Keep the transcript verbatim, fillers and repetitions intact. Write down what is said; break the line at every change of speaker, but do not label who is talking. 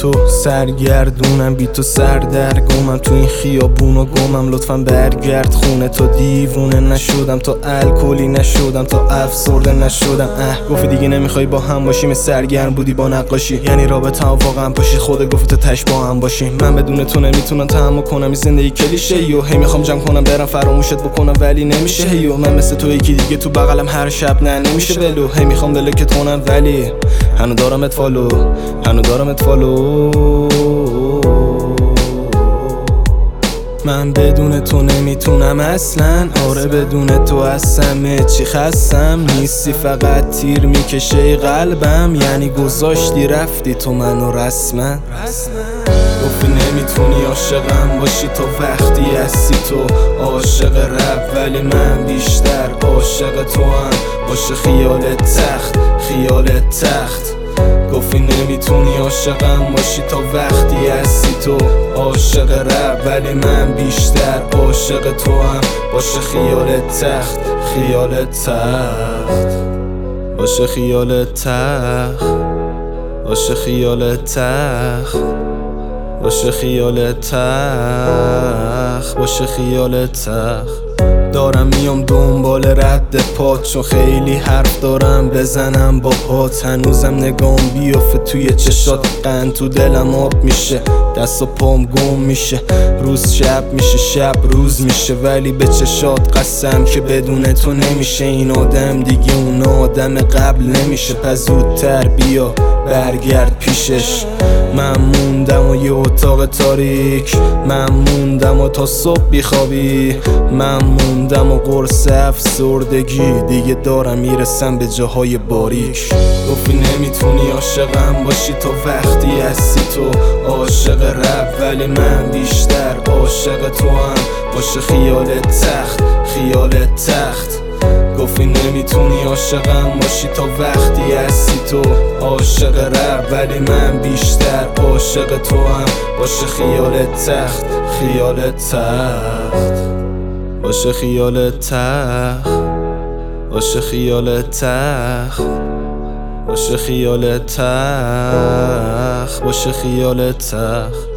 تو سرگردونم، بی تو سردرگمم، تو این خیابون و گمم. لطفا برگرد خونه، تو دیوونه نشدم، تو الکلی نشدم، تو افسرده نشدم. اه گفتی دیگه نمیخوای با هم باشیم، سرگرم بودی با نقاشی، یعنی رابطه هم واقعا باشی. خودت گفتی تو تش با هم باشیم، من بدون تو نمیتونم تحمل کنم این زندگی کلیشه یو. هی میخوام جمع کنم برم فراموشت بکنم ولی نمیشه هیو. من مثل تو یکی دیگه تو بغلم هر شب نه نمیشه ولو. هی میخوام بلکت کنم ولی هنو دارم ات فالو، هنو دارم ات فالو. من بدون تو نمیتونم اصلا، آره بدون تو هستم چی خستم. نیستی فقط تیر میکشه قلبم، یعنی گذاشتی رفتی تو منو رسما. گفتی نمیتونی عاشقم باشی تو وقتی هستی تو عاشق رب، ولی من بیشتر عاشق تو هم باشه خیال تخت، خیال تخت. گفتی نمیتونی عاشقم باشی تا وقتی هستی تو عاشق رب، ولی من بیشتر عاشق تو هم باشه خیال تخت، خیال تخت، باشه خیال تخت، باشه خیال تخت، باشه خیال تخت، باشه خیال تخت. دارم میام دنبال رد پات، چون خیلی حرف دارم بزنم با پات. هنوزم نگام بیافته توی چشات، قند تو دلم آب میشه، دست و پام گم میشه. روز شب میشه، شب روز میشه، ولی به چشات قسم که بدون تو نمیشه. این آدم دیگه اون آدم قبل نمیشه، پس زودتر بیا برگرد پیشش. من موندم و یه اتاق تاریک، من موندم و تا صبح بیخوابی، من موندم و قرص افسردگی دیگه دارم میرسم به جاهای باریک. گفتی نمیتونی عاشقم باشی تو وقتی هستی تو عاشق رب، ولی من بیشتر عاشق تو هم باشه خیال تخت، خیال تخت. گفتی نمیتونی عاشقم باشی تا وقتی هستی تو عاشق رب، ولی من بیشتر عاشق تو هم باشه خیال تخت، خیال تخت، باشه خیال تخت، باشه خیال تخت، باشه خیال تخت، باشه خیال تخت.